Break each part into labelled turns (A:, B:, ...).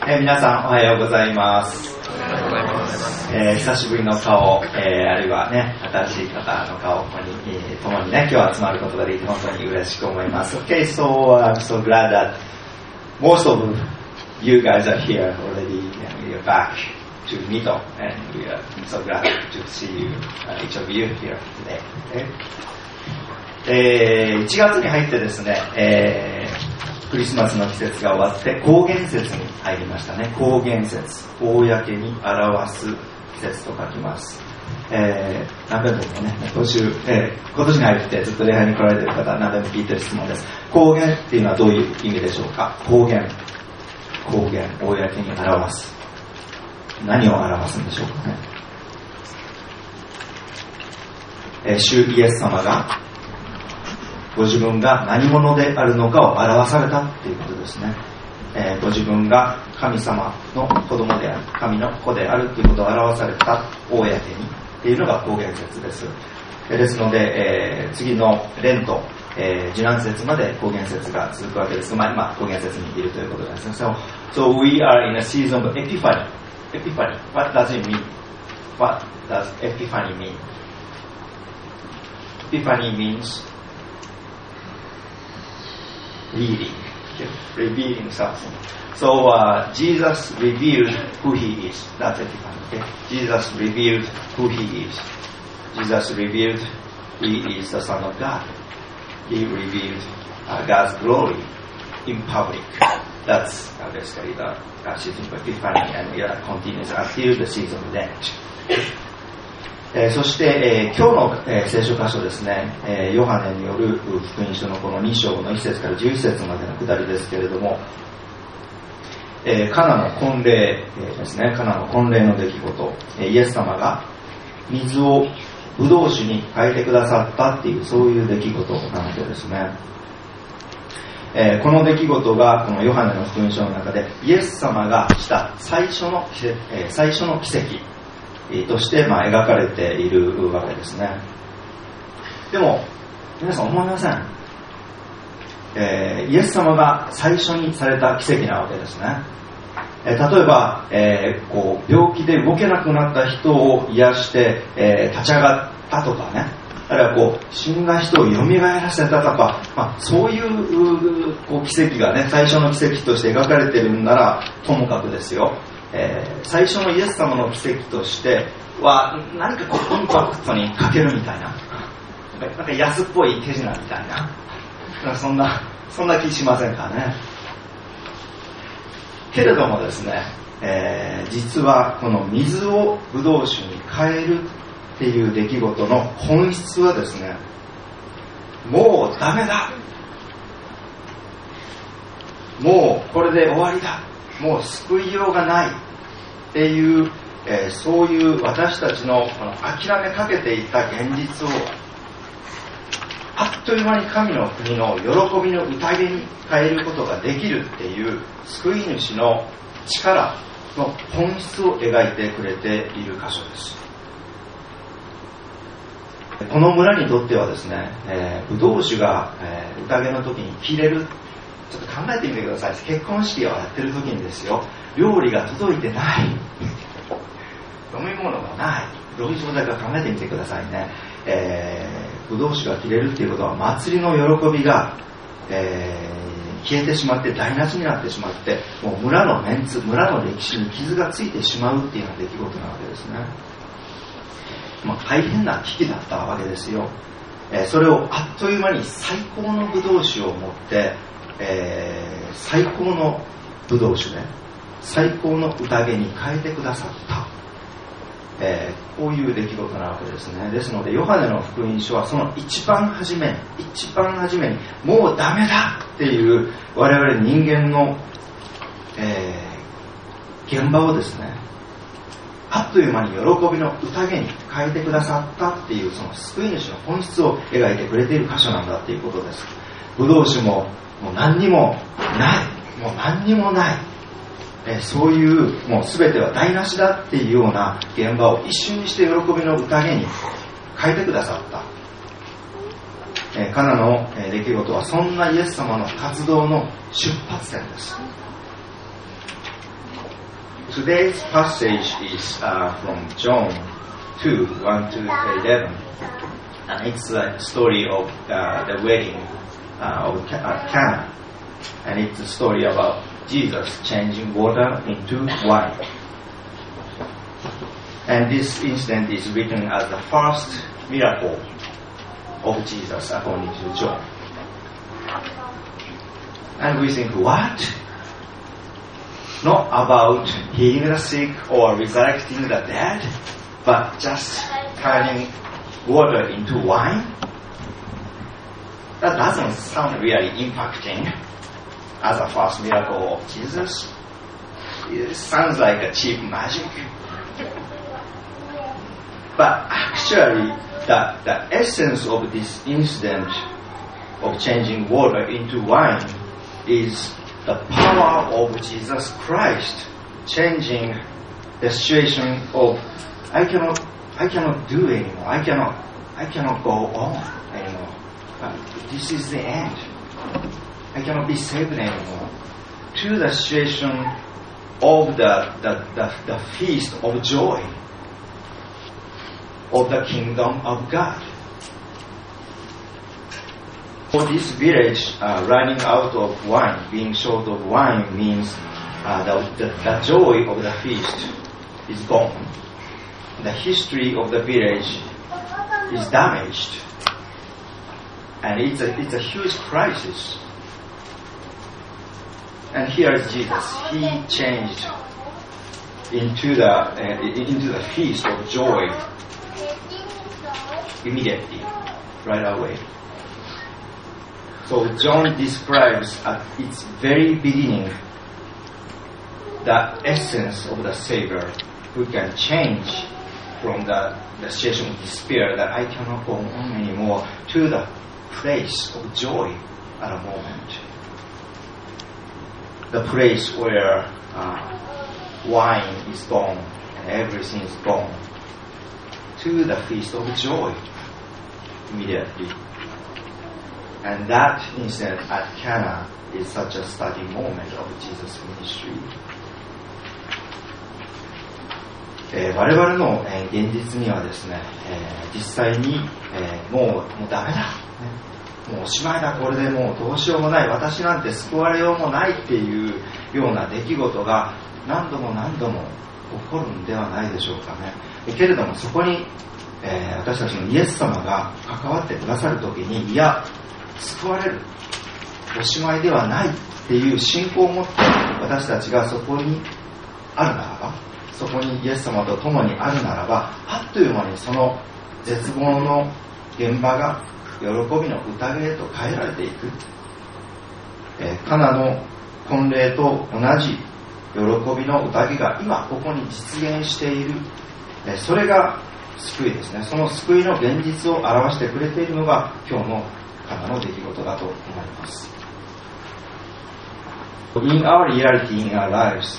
A: 皆さんおはようございます。久しぶりの顔、あるいはね、新しい方の顔に、共にね、今日集まることができて本当に嬉しく思います。Okay, so I'm so glad that most of you guys are here already and we are back to Mito, and we are so glad to see you, each of you here today. Okay? 1月に入ってですね、クリスマスの季節が終わって光原節に入りましたね。光原節、公に表す季節と書きます。何べんもね、今年に入ってずっと礼拝に来られている方は何べんも聞いてる質問です。光原っていうのはどういう意味でしょうか。光原、公に表す。何を表すんでしょうかね。主イエス様がご自分が何者であるのかを表されたということですね。ご自分が神様の子供である、神の子であるということを表された公にっていうのが光原節です。ですので、次のレント、受難節まで光原節が続くわけですが、今光原節にいるということですね。So we are in a season of Epiphany. Epiphany. What does it mean? What does Epiphany mean? Epiphany means revealing something. So Jesus revealed who he is. That's Epiphany. Okay? Jesus revealed who he is. Jesus revealed he is the Son of God. He revealed God's glory in public. That's basically the season of Epiphany, and it continues until the season of Lent. そして、今日の、聖書箇所ですね、ヨハネによる福音書のこの2章の1節から11節までの下りですけれども、カナの婚礼ですね、カナの婚礼の出来事、イエス様が水をブドウ酒に変えてくださったっていう、そういう出来事なわけですね。この出来事がこのヨハネの福音書の中でイエス様がした最初の奇跡として描かれているわけですね。でも皆さん思いません？イエス様が最初にされた奇跡なわけですね。例えば、病気で動けなくなった人を癒して、立ち上がったとかね、あるいは死んだ人を蘇らせたとか、そういう、奇跡がね、最初の奇跡として描かれているならともかくですよ、最初のイエス様の奇跡としては何かインパクトに欠けるみたいな、なんか安っぽい手品みたいな、そんな気しませんかね。けれどもですね、実はこの水をブドウ酒に変えるっていう出来事の本質はですね、もうダメだ、もうこれで終わりだ、もう救いようがないっていう、そういう私たちのこの諦めかけていた現実をあっという間に神の国の喜びの宴に変えることができるっていう救い主の力の本質を描いてくれている箇所です。この村にとってはですね、ブドウ酒が、宴の時に切れる。ちょっと考えてみてください。結婚式をやってる時にですよ、料理が届いてない、飲み物がない、どういう状態か考えてみてくださいね。ブドウ酒が切れるっていうことは祭りの喜びが、消えてしまって台無しになってしまって、もう村のメンツ、村の歴史に傷がついてしまうっていうような出来事なわけですね。大変な危機だったわけですよ。それをあっという間に最高のブドウ酒を持って、最高のブドウ酒で最高の宴に変えてくださった、こういう出来事なわけですね。ですのでヨハネの福音書はその一番初めにもうダメだっていう我々人間の、現場をですね、あっという間に喜びの宴に変えてくださったっていう、その救い主の本質を描いてくれている箇所なんだっていうことです。ブドウ酒ももう何にもない、もう何にもない、そういうもう全ては台無しだっていうような現場を一瞬にして喜びの宴に変えてくださった、カナの出来事はそんなイエス様の活動の出発点です。 today's passage is from John 2, 1 to 11. And it's a story of the wedding of Cana. And it's a story about Jesus changing water into wine. And this incident is written as the first miracle of Jesus according to John. And we think, what? Not about healing the sick or resurrecting the dead, but just turning water into wine? That doesn't sound really impacting as a first miracle of Jesus. It sounds like a cheap magic. But actually, the essence of this incident of changing water into wine is the power of Jesus Christ changing the situation of I cannot do anymore. I cannot go on anymore. This is the end. I cannot be saved anymore. To the situation of the feast of joy of the kingdom of God. For this village, running out of wine, being short of wine, means the joy of the feast is gone. The history of the village is damaged, and it's a huge crisis. And here is Jesus. He changed into the feast of joy immediately, right away. So John describes at its very beginning the essence of the Savior who can change from the situation of despair that I cannot go on anymore to the place of joy at a moment. The place where wine is gone and everything is gone, to the feast of joy immediately. And that incident at Cana is such a starting moment of Jesus' ministry. 我々の現実にはですね、実際にもうダメだ、もうおしまいだ、これでもうどうしようもない、私なんて救われようもないっていうような出来事が何度も何度も起こるんではないでしょうかね。けれどもそこに、私たちのイエス様が関わってくださるときに、いや救われる、おしまいではないっていう信仰を持って私たちがそこにあるならば、そこにイエス様と共にあるならば、あっという間にその絶望の現場が喜びの宴へと変えられていく。カナの婚礼と同じ喜びの宴が今ここに実現している。それが救いですね。その救いの現実を表してくれているのが今日のカナの出来事だと思います。In our reality, in our lives,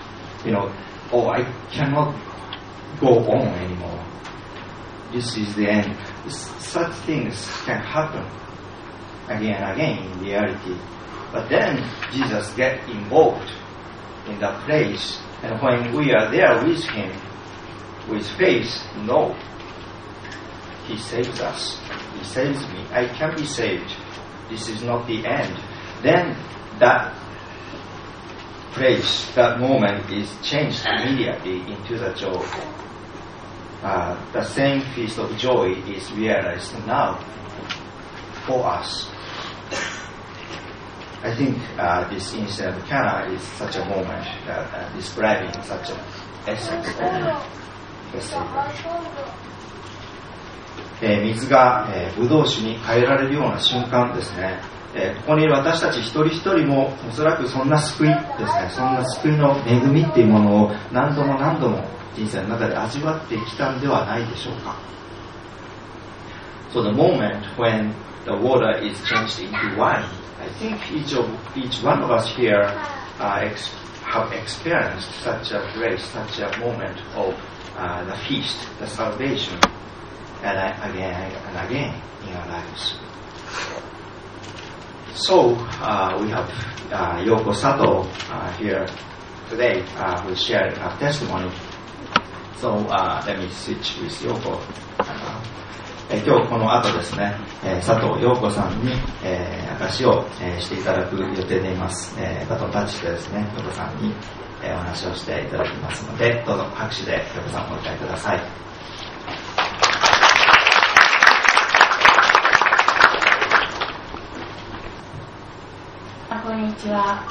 A: I cannot go on anymore. This is the end. Such things can happen again and again in reality. But then Jesus gets involved in that place, and when we are there with Him, with faith, no, He saves us. He saves me. I can be saved. This is not the end. Then that place, that moment is changed immediately into the joy. The same feast of joy is realized now for us. I think this incident of Cana is such a moment describing such an essence of the Savior. 水が、ブドウ酒に変えられるような瞬間ですね。ここにいる私たち一人一人もおそらくそんな救いですね、そんな救いの恵みっていうものを何度も何度も人生の中で味わってきたんではないでしょうか。So the moment when the water is changed into wine, I think each one of us here have experienced such a grace, such a moment of the feast, the salvation, and again and again in our lives. So we have Yoko Sato here today will share her testimony. So let me switch with Yoko. 今日この後ですね、佐藤陽子さんに、証を、していただく予定でいます。バトンタッチしてですね、陽子さんに、お話をしていただきますので、どうぞ拍手で陽子さんをお迎えください。
B: こんにちは。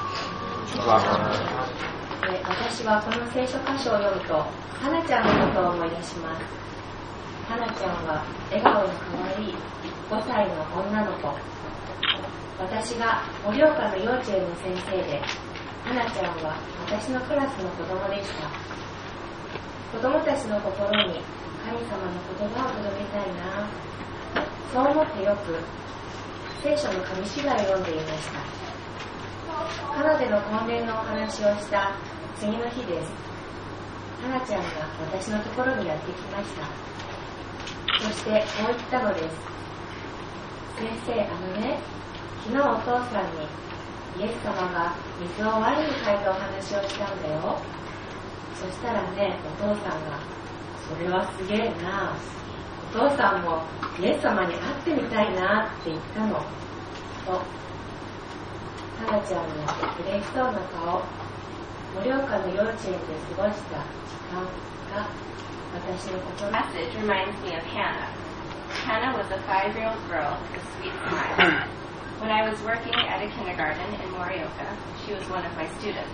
B: 私はこの聖書箇所を読むと、花ちゃんのことを思い出します。花ちゃんは笑顔の可愛い5歳の女の子。私が盛岡の幼稚園の先生で、花ちゃんは私のクラスの子供でした。子供たちの心に神様の言葉を届けたいな、そう思ってよく聖書の紙芝居を読んでいました。カナダの婚礼のお話をした次の日です。花ちゃんが私のところにやってきました。そしてこう言ったのです。先生、昨日お父さんにイエス様が水をワインに変えたお話をしたんだよ。そしたらね、お父さんが、それはすげえな、お父さんもイエス様に会ってみたいなって言ったのと。花ちゃんの嬉しそうな顔、盛岡の幼稚園で過ごした時間が私の心。
C: Message reminds me of Hannah. Hannah was a 5-year-old girl with a sweet smile. When I was working at a kindergarten in Morioka, she was one of my students.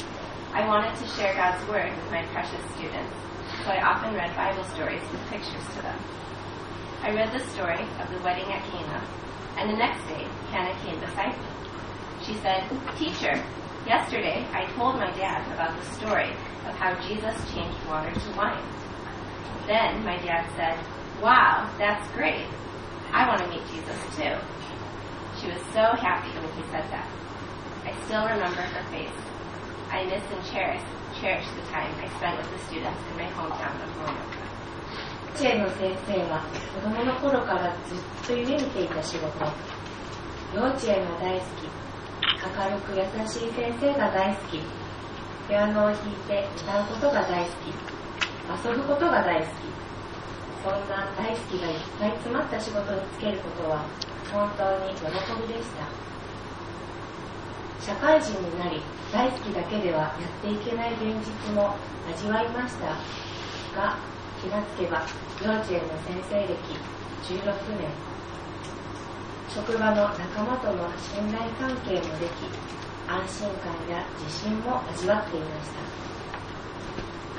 C: I wanted to share God's Word with my precious students, so I often read Bible stories with pictures to them. I read the story of the wedding at Cana, and the next day, Hannah came beside me. She said, "Teacher, yesterday I told my dad about the story of how Jesus changed water to wine." Then my dad said, "Wow, that's great. I want to meet Jesus too." She was so happy when he said that. I still remember her face. I miss and cherish the time I spent with the students in my hometown of Morioka.
B: 幼稚園の先生は子供の頃からずっと夢見ていた仕事。幼稚園が大好き。明るく優しい先生が大好き。ピアノを弾いて歌うことが大好き。遊ぶことが大好き。そんな大好きがいっぱい詰まった仕事に就けることは本当に喜びでした。社会人になり、大好きだけではやっていけない現実も味わいましたが、気がつけば幼稚園の先生歴16年。職場の仲間との信頼関係もでき、安心感や自信も味わっていました。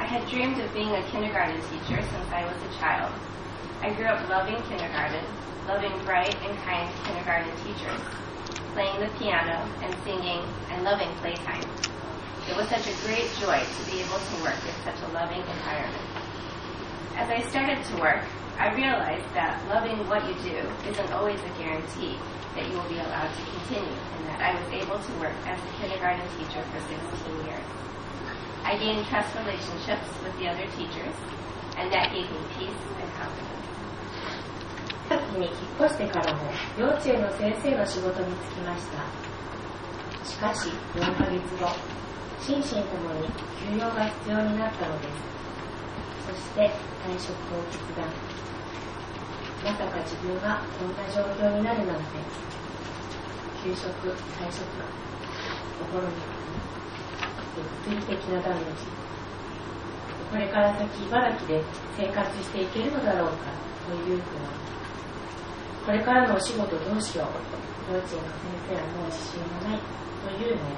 C: I had dreamed of being a kindergarten teacher since I was a child. I grew up loving kindergarten, loving bright and kind kindergarten teachers, playing the piano and singing and loving playtime. It was such a great joy to be able to work in such a loving environment. As I started to work, I realized that loving what you do isn't always a guarantee that you will be allowed to continue, and that I was able to work as a kindergarten teacher for 16 years. I gained trust relationships with the other teachers, and that gave me peace and confidence.
B: 秋に引っ越してからも幼稚園の先生の仕事に就きました。しかし4ヶ月後、心身ともに休養が必要になったのです。そして退職を決断。まさか自分がこんな状況になるなんて。休職、退職、心に物理的なダメージ。これから先茨城で生活していけるのだろうかという不安。これからのお仕事どうしよう。幼稚園の先生はもう自信がないという悩み。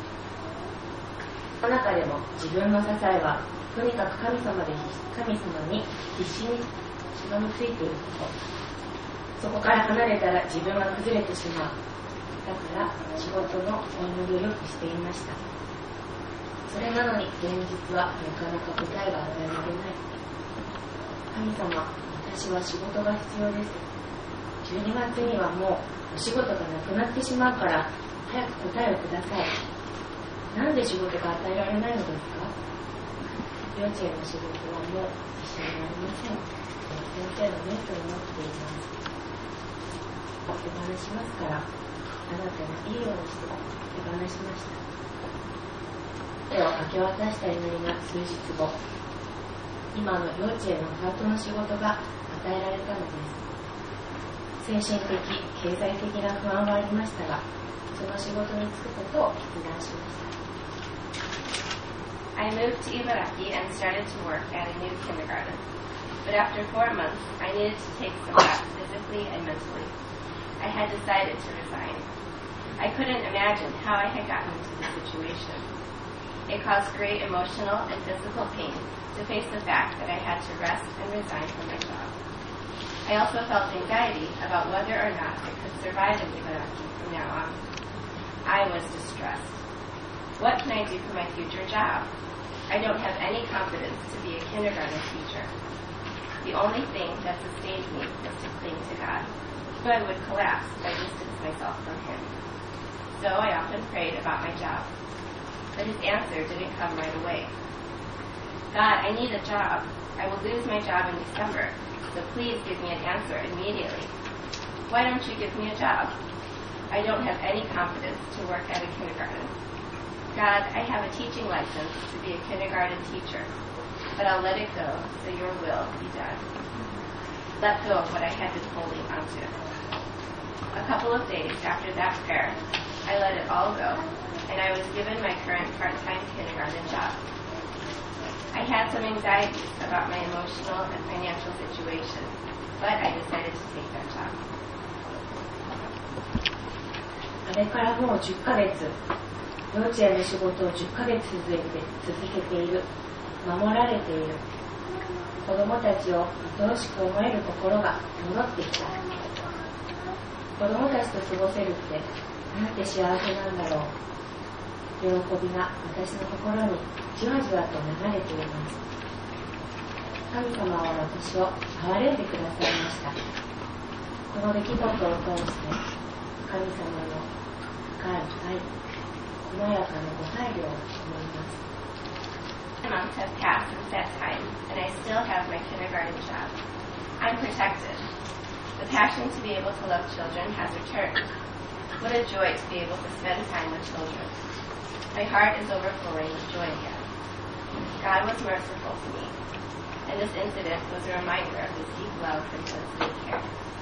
B: その中でも自分の支えはとにかく神様に必死にしがみついていること。そこから離れたら自分は崩れてしまう。だから仕事のお祈りをよくしていました。それなのに現実はなかなか答えが与えられない。神様、私は仕事が必要です。12月にはもうお仕事がなくなってしまうから早く答えをください。なんで仕事が与えられないのですか？幼稚園の仕事はもう一緒になりません。先生のメントになっています。手放しますから、あなたがいいようにして手放しました。 てを明け渡した祈りが数日後、今の幼稚園のパートの仕事が与えられたのです。精神的、経済的な不安はありましたが、その仕事に就くことを決断しました。
C: I moved to Ibaraki and started to work at a new kindergarten. But after 4 months, I needed to take some rest physically and mentally. I had decided to resign. I couldn't imagine how I had gotten into this situation. It caused great emotional and physical pain to face the fact that I had to rest and resign from my job. I also felt anxiety about whether or not I could survive in Ibaraki from now on. I was distressed. What can I do for my future job? I don't have any confidence to be a kindergarten teacher. The only thing that sustained me was to cling to God, so I would collapse if I distanced myself from Him. So I often prayed about my job, but His answer didn't come right away. God, I need a job. I will lose my job in December, so please give me an answer immediately. Why don't you give me a job? I don't have any confidence to work at a kindergarten. God, I have a teaching license to be a kindergarten teacher, but I'll let it go so your will be done. Let go of what I had been holding onto. A couple of days after that prayer, I let it all go, and I was given my current part-time kindergarten job. I had some anxieties about my emotional and financial situation, but I decided to take that job.
B: あれからもう10ヶ月、幼稚園の仕事を10ヶ月続けている、守られている、子どもたちを愛おしく思える心が戻ってきた。子どもたちと過ごせるってなんて幸せなんだろう。喜びが私の心にじわじわと流れています。神様は私を憐れんでくださいました。この出来事を通して神様の深い愛、細やかなご配慮を思います。
C: Months have passed since that time, and I still have my kindergarten job. I'm protected. The passion to be able to love children has returned. What a joy to be able to spend time with children. My heart is overflowing with joy again. God was merciful to me, and this incident was a reminder of His deep love and His good care.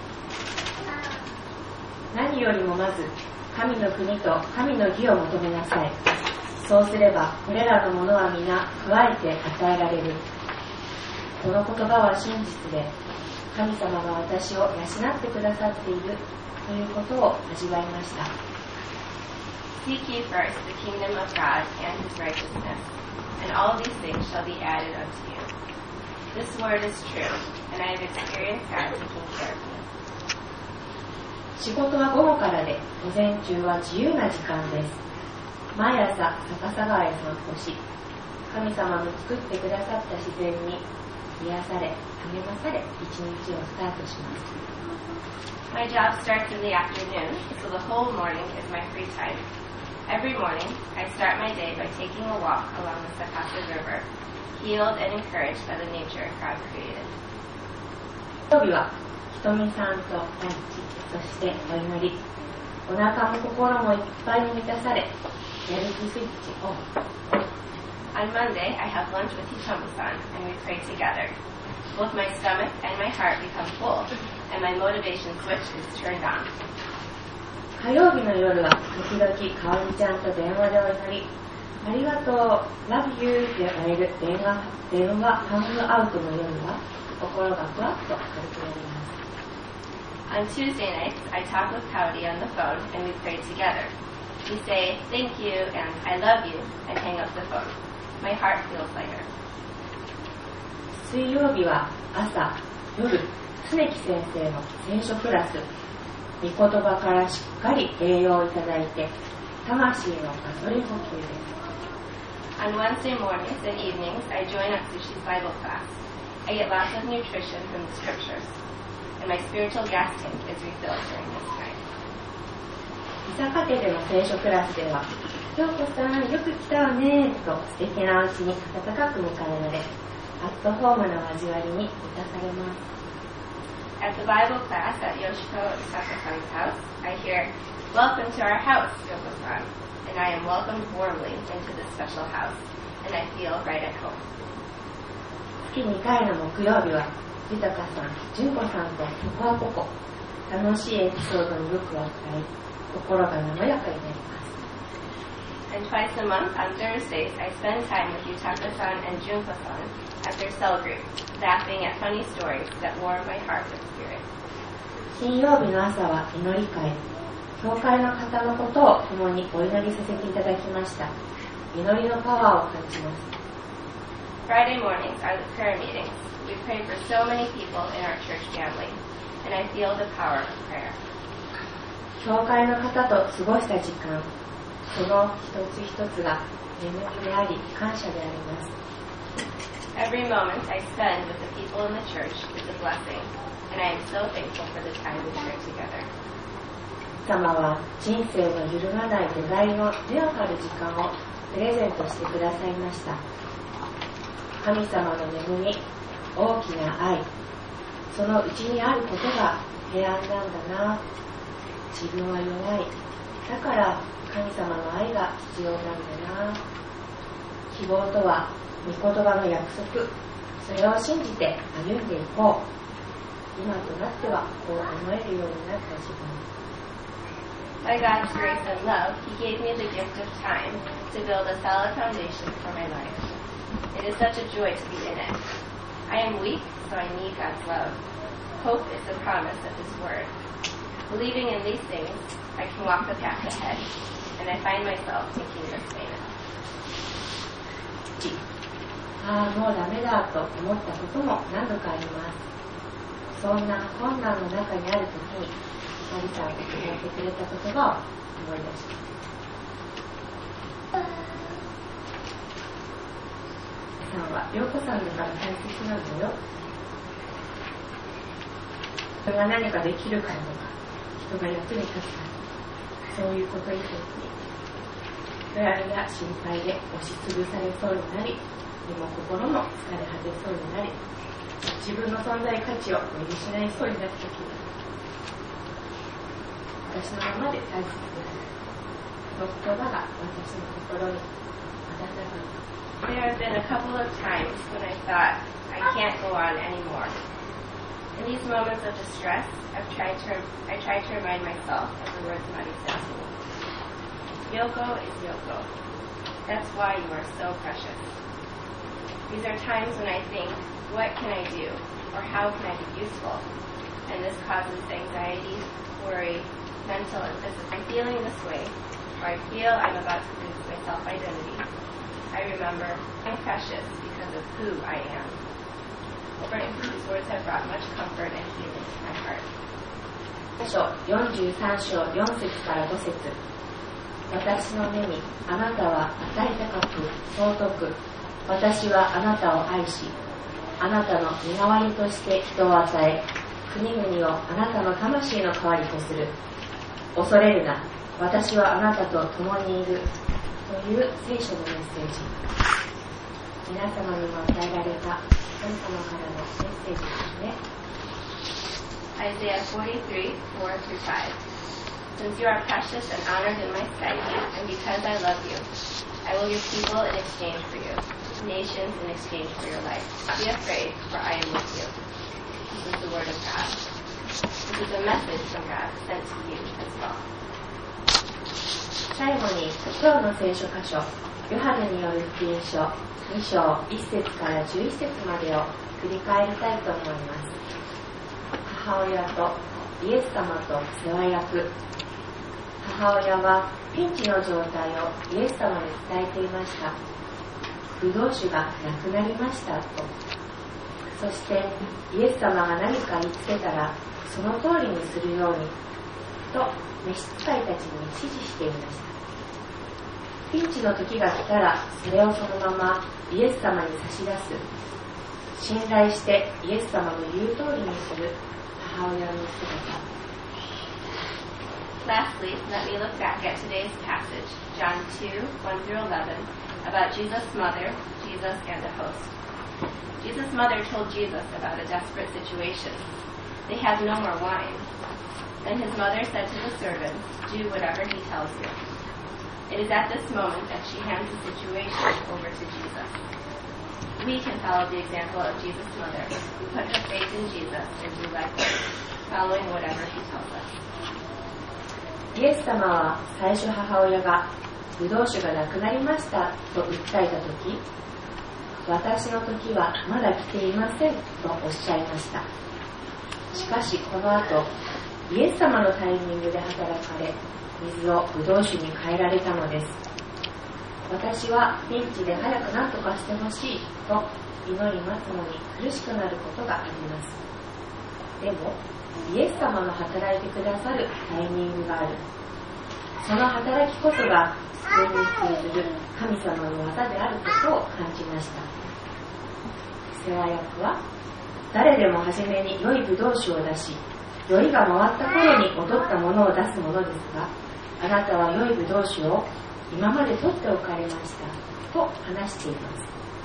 B: 何よりもまず神の国と神の義を求めなさい。そうすればこれらのものは皆加えて与えられる。この言葉は真実で、神様が私を養ってくださっているということを味わいました。
C: Seek ye first the kingdom of God and His righteousness, and all these things shall be added unto you. This word is true, and I have experienced God taking care of me.
B: 仕事は午後からで、午前中は自由な時間です。毎朝逆さ川へ散歩し、神様の作ってくださった自然に癒され、励まされ、一日をスタートします。
C: My job starts in the afternoon, so the whole morning is my free time. Every morning, I start my day by taking a walk along the Sakasa River, healed and encouraged by the nature God created.
B: 土曜日はひとみさんとランチ、そしてお祈り、お腹も心もいっぱいに満たされ、やる気スイッチオン。
C: On Monday, I have lunch with Hitomi-san, and we pray together. Both my stomach and my heart become full, and my motivation switch is turned on.
B: 火曜日の夜は時々かおりちゃんと電話でお祈り、ありがとう、Love you って言われる電話ハングアウトの夜は心がふわっと軽くなります。
C: On Tuesday nights, I talk with Kaori on the phone, and we pray together. We say, thank you, and I love you, and hang up the phone. My heart feels lighter.
B: 水曜日は朝、夜、常木先生の聖書クラス、御言葉からしっかり栄養をいただいて、魂のガソリン補給です。
C: On Wednesday mornings and evenings, I join Atsushi's Bible class. I get lots of nutrition from the scriptures, and my spiritual gas tank is refilled during this time.
B: 伊坂家での聖書クラスでは、京子さんよく来たわねと素敵なうちに温かく迎えられ、アットホームの交わりに満たされます。
C: At the Bible class at Yoshiko Isaka-san's house, I hear, "Welcome to our house, Yoko-san." and I am welcomed warmly into this special house, and I feel right at home.
B: 月2回の木曜日は、豊さん、純子さんとポコアポコ、楽しいエピソードによくわかり、心が和やかになります。
C: And twice a month on Thursdays, I spend time with Yutaka-san and Junko-san at their cell group, laughing at funny stories that warm my heart and spirit.
B: 金曜日の朝は祈り会、教会の方のことを共にお祈りさせていただきました。祈りのパワーを感じます。
C: Friday mornings are the prayer meetings. We pray for so many people in our church family, and I feel the power of prayer.
B: 教会の方と過ごした時間、その一つ一つが恵みであり、感謝であります。
C: Every moment I spend with the people in the church is a blessing, and I am so thankful for the time we share together.
B: 様は人生の揺るがない土台の根を張る時間をプレゼントしてくださいました。神様の恵み、大きな愛、そのうちにあることが平安なんだな。自分は弱い。だから神様の愛が必要なんだな。希望とは御言葉の約束。それを信じて歩んでいこう。今となってはこう思えるようになった自分。
C: By God's grace and love, He gave me the gift of time to build a solid foundation for my life. It is such a joy to be in it. I am weak, so I need God's love. Hope is the promise of His Word. Believing in these things, I can walk the path ahead, and I find myself thinking this statement.
B: もうダメだと思ったことも何度かあります。そんな困難の中にあるときに、マリさんが言ってくれた言葉を思い出します。さんは陽子さんだから大切なんだよ。人が何かできるからとか、人が役に立つから、そういうこと以上に不安や心配で押しつぶされそうになり、身も心も疲れ果てそうになり、自分の存在価値を見失いそうになったときに、私のままで大切である。その言葉が私の心に温かく。
C: There have been a couple of times when I thought I can't go on anymore. In these moments of distress, I tried to remind myself of the words Mari said to me. Yoko is Yoko. That's why you are so precious. These are times when I think, what can I do? Or how can I be useful? And this causes anxiety, worry, mental and physical. I'm feeling this way, or I feel I'm about to lose my self-identity. I remember I'm precious because of who I am. These words have brought much comfort and healing to my heart.
B: 43章4節から5節。私の目にあなたは値高く尊く、私はあなたを愛し、あなたの身代わりとして人を与え、国々をあなたの魂の代わりとする。恐れるな、私はあなたと共にいる。という聖書のメッセージ。皆様にも与えられた神様からのメッセージですね。
C: Isaiah 43, 4-5. Since you are precious and honored in my sight, and because I love you, I will give people in exchange for you, nations in exchange for your life. Don't be afraid, for I am with you. This is the word of God. This is a message from God sent to you as well.
B: 最後に今日の聖書箇所、ヨハネによる福音書2章1節から11節までを振り返りたいと思います。母親とイエス様と世話役。母親はピンチの状態をイエス様に伝えていました。ブドウ酒がなくなりましたと。そしてイエス様が何か言いつけたらその通りにするようにと召使いたちに指示していました。ピンチの時が来たらそれをそのままイエス様に差し出す。信頼してイエス様の言う通りにする母親の姿。
C: Lastly, let me look back at today's passage, John 2, 1-11, about Jesus' mother, Jesus, and the host. Jesus' mother told Jesus about a desperate situation. They had no more wine. Then his mother said to the servants, do whatever he tells you. It is at this moment that she hands the situation over to Jesus. We can follow the example of Jesus' mother, who put her faith in Jesus and do likewise, following whatever he tells us.
B: イエス様は最初母親がブドウ酒がなくなりましたと訴えたとき、私の時はまだ来ていませんとおっしゃいました。しかしこの後、イエス様のタイミングで働かれ、水をブドウ酒に変えられたのです。私はピンチで早く何とかしてほしいと祈り待つのに苦しくなることがあります。でもイエス様の働いてくださるタイミングがある。その働きこそが救いに通ずる神様の技であることを感じました。世話役は誰でも初めに良いブドウ酒を出し、酔いが回った頃に劣ったものを出すものですが、あなたは良いブドウ酒を今まで取っておかれましたと話しています。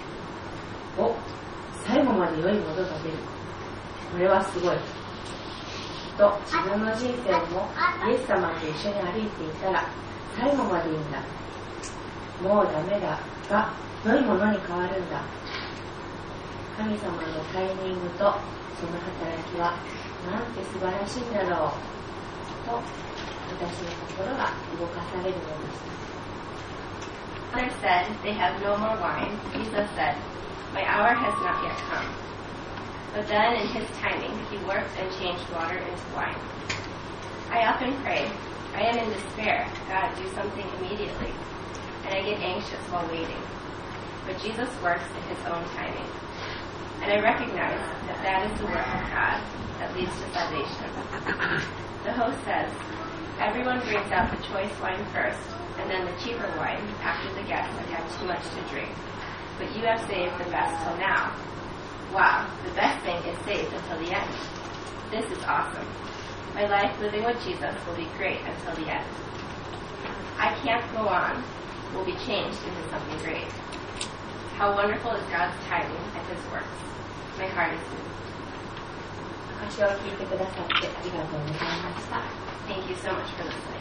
B: 最後まで良いものが出る。これはすごい。と自分の人生もイエス様と一緒に歩いていたら最後までいいんだ。もうダメだが良いものに変わるんだ。神様のタイミングとその働きはなんて素晴らしいんだろうと私の心が動かされるのでした。
C: Others said, they have no more wine. Jesus said, my hour has not yet come. But then in his timing, he worked and changed water into wine. I often pray, I am in despair, God, do something immediately. And I get anxious while waiting. But Jesus works in his own timing. And I recognize that that is the work of God that leads to salvation. The host says, everyone brings out the choice wine first, and then the cheaper wine after the guests have had too much to drink. But you have saved the best till now. Wow, the best thing is saved until the end. This is awesome. My life living with Jesus will be great until the end. I can't go on, will be changed into something great. How wonderful is God's timing and his works. My heart is moved.
B: 歌詞を聞いてくださってありがとうございました。
C: Thank you so much for listening.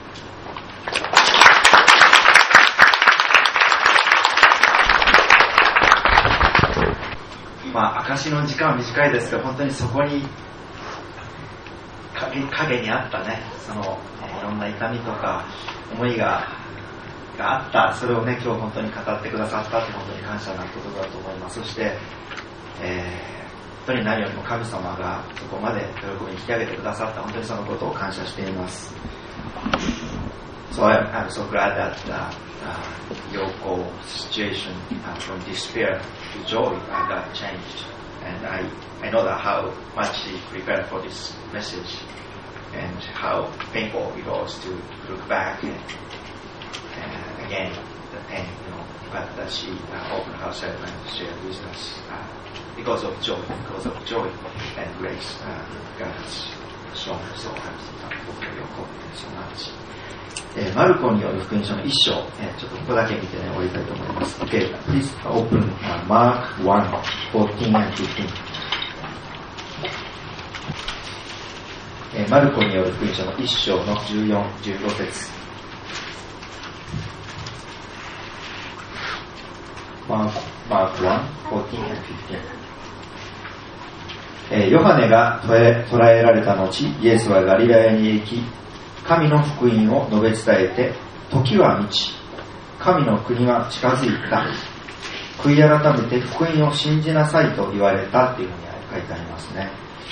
A: 証の時間は短いですけど、本当にそこに影にあったね、そのいろんな痛みとか思いがあった、それをね、今日本当に語ってくださったって本当に感謝なことだと思います。そして、本当に何よりも神様がそこまで喜びに引き上げてくださった、本当にそのことを感謝しています。So I'm so glad that Yoko's situation from despair to joy got changed, and I know that how much she prepared for this message, and how painful it was to look back and again the pain, but that she opened herself and shared with us because of joy and grace God has shown. So I'm thankful for Yoko so much. マルコによる福音書の1章、ちょっとここだけ見てね、終わりたいと思います。Okay, please open Mark 1, 14 and 15. マルコによる福音書の1章の14、15節。Mark 1, 14 and 15. ヨハネが捕らえられた後、イエスはガリラヤに行き、神の福音を述べ伝えて、時は満ち、神の国は近づいた。悔い改めて福音を信じなさいと言われたっていうふうに書いてありますね。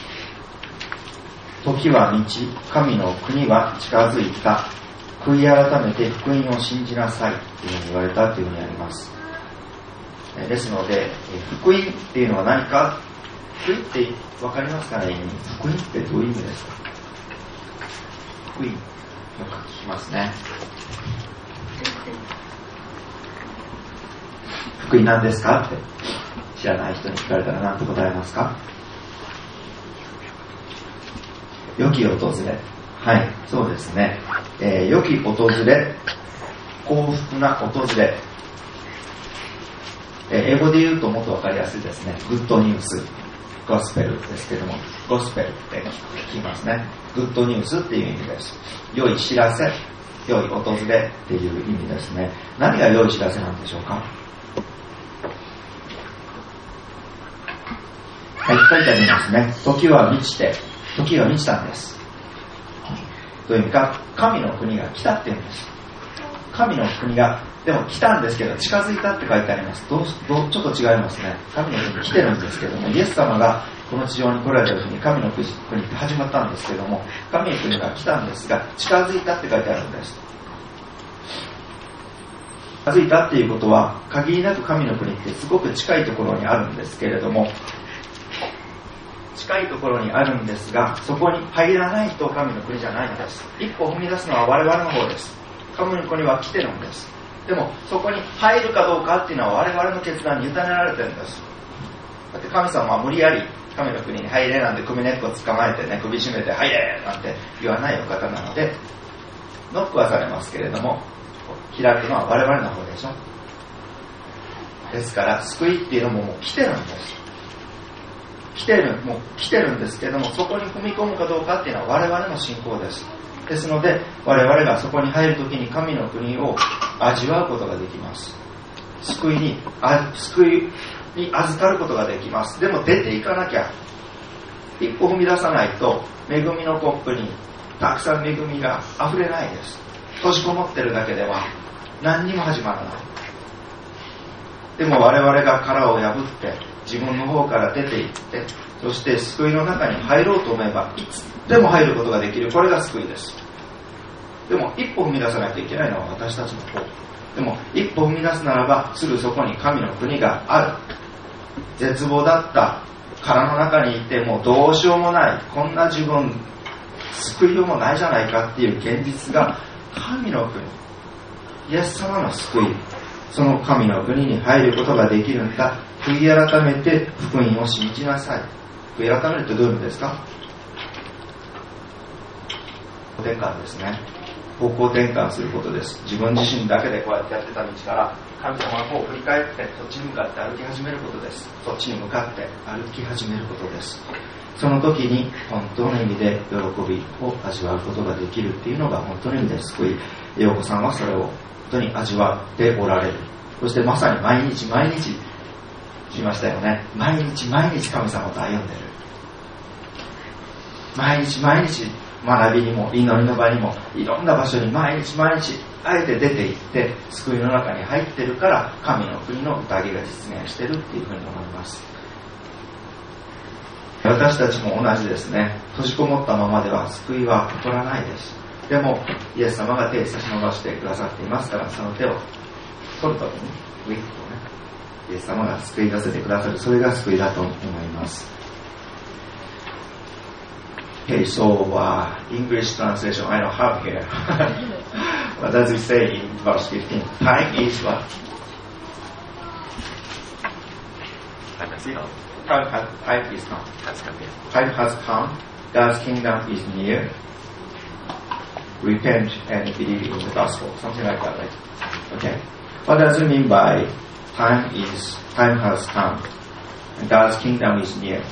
A: 時は満ち、神の国は近づいた。悔い改めて福音を信じなさいっていうふうに言われたっていうふうにあります。ですので、福音っていうのは何か、福音って分かりますかね？福音ってどういう意味ですか？福音よく聞きますね。福音なんですかって知らない人に聞かれたら何と答えますか？良き訪れ。はい、そうですね。良き訪れ、幸福な訪れ。英語で言うともっと分かりやすいですね。グッドニュース。ゴスペルですけども、ゴスペルって聞きますね。グッドニュースっていう意味です。良い知らせ、 良い訪れっていう意味ですね。何が良い知らせなんでしょうか。はい、書いてありますね。時は満ちたんです。という意味か、神の国が来たっていうんです。神の国がでも来たんですけど近づいたって書いてあります。ちょっと違いますね。神の国来てるんですけども、イエス様がこの地上に来られた時に神の国って始まったんですけども、神の国が来たんですが近づいたって書いてあるんです。近づいたっていうことは、限りなく神の国ってすごく近いところにあるんですけれども、近いところにあるんですが、そこに入らないと神の国じゃないんです。一歩踏み出すのは我々の方です。神の国は来てるんです。でもそこに入るかどうかっていうのは我々の決断に委ねられてるんです。だって神様は無理やり神の国に入れなんて首根っこ捕まえてね、首絞めて入れなんて言わないお方なので、ノックはされますけれども開くのは我々の方でしょ。ですから救いっていうのももう来てるんです。来てるんですけれども、そこに踏み込むかどうかっていうのは我々の信仰です。ですので我々がそこに入るときに神の国を味わうことができます。救いに預かることができます。でも出ていかなきゃ、一歩踏み出さないと恵みのコップにたくさん恵みが溢れないです。閉じこもってるだけでは何にも始まらない。でも我々が殻を破って自分の方から出ていって、そして救いの中に入ろうと思えばいつでも入ることができる。これが救いです。でも一歩踏み出さないといけないのは私たちの方。でも一歩踏み出すならばすぐそこに神の国がある。絶望だった殻の中にいてもうどうしようもない、こんな自分救いようもないじゃないかっていう現実が神の国、イエス様の救い、その神の国に入ることができるんだ。悔い改めて福音を信じなさい。悔い改めるってどういう意味ですか。転換ですね。方向転換することです。自分自身だけでこうやってやってた道から神様の方を振り返ってそっちに向かって歩き始めることです。そっちに向かって歩き始めることです。その時に本当の意味で喜びを味わうことができるっていうのが本当の意味で救い。陽子さんはそれを本当に味わっておられる。そしてまさに毎日言いましたよね。毎日神様と歩んでる。毎日学びにも祈りの場にもいろんな場所に毎日あえて出て行って救いの中に入ってるから神の国の宴が実現してるっていうふうに思います。私たちも同じですね。閉じこもったままでは救いは起こらないです。でもイエス様が手を差し伸ばしてくださっていますから、その手を取るときにウィッとね、イエス様が救い出せてくださる。それが救いだと思います。Okay, so English translation I don't have here. What does it say in verse 15? Time is what? Time is come. Time has come. God's kingdom is near. Repent and believe in the gospel. Something like that, right? Okay. What does it mean by time has come and God's kingdom is near?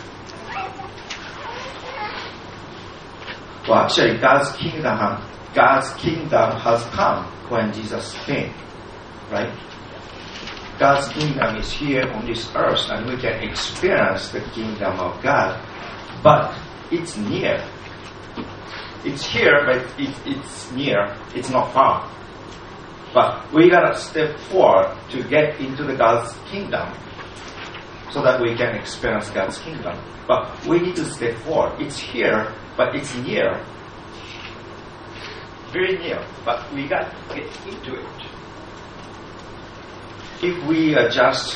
A: Well, actually, God's kingdom has come when Jesus came, right? God's kingdom is here on this earth, and we can experience the kingdom of God, but it's near. It's here, but it's near. It's not far. But we gotta step forward to get into the God's kingdom, so that we can experience God's kingdom. But we need to step forward. It's here, but it's near. Very near. But we got to get into it. If we are just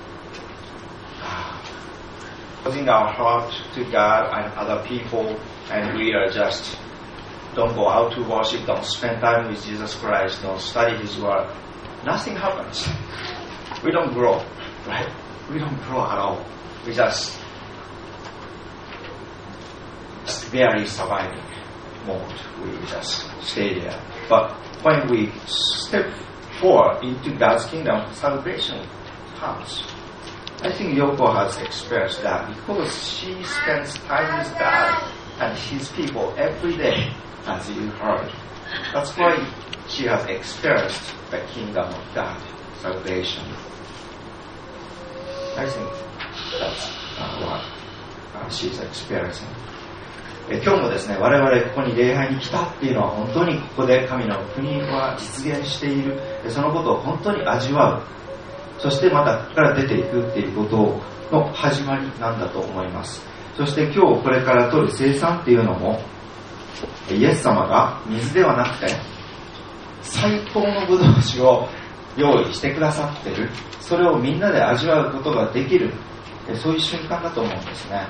A: closing our heart to God and other people, and we are just don't go out to worship, don't spend time with Jesus Christ, don't study His Word, nothing happens. We don't grow, right? We don't grow at all. We just barely surviving mode. We just stay there. But when we step forward into God's kingdom, salvation comes. I think Yoko has experienced that because she spends time with God and His people every day, as you heard. That's why she has experienced the kingdom of God, salvation. I think that's what she's experiencing. 今日もですね、我々ここに礼拝に来たっていうのは本当にここで神の国は実現している、そのことを本当に味わう、そしてまたここから出ていくっていうことの始まりなんだと思います。そして今日これから取る生産っていうのも、イエス様が水ではなくて最高のブドウ酒を用意してくださっている、それをみんなで味わうことができる、そういう瞬間だと思うんですね。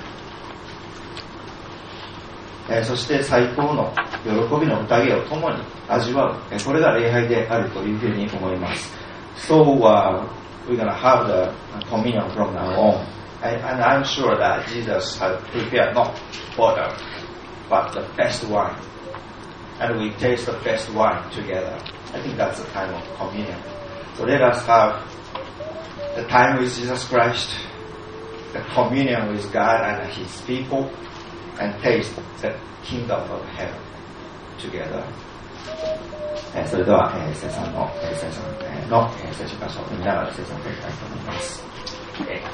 A: そして最高の喜びの宴を共に味わう、これが礼拝であるというふうに思います。So, we're going to have the communion from now on. And I'm sure that Jesus has prepared not water, but the best wine. And we taste the best wine together. I think that's the time of communion. So let us have the time with Jesus Christ, the communion with God and His people, and taste the kingdom of heaven together. それでは、聖書箇所を読みながら聖書を取りたいと思います。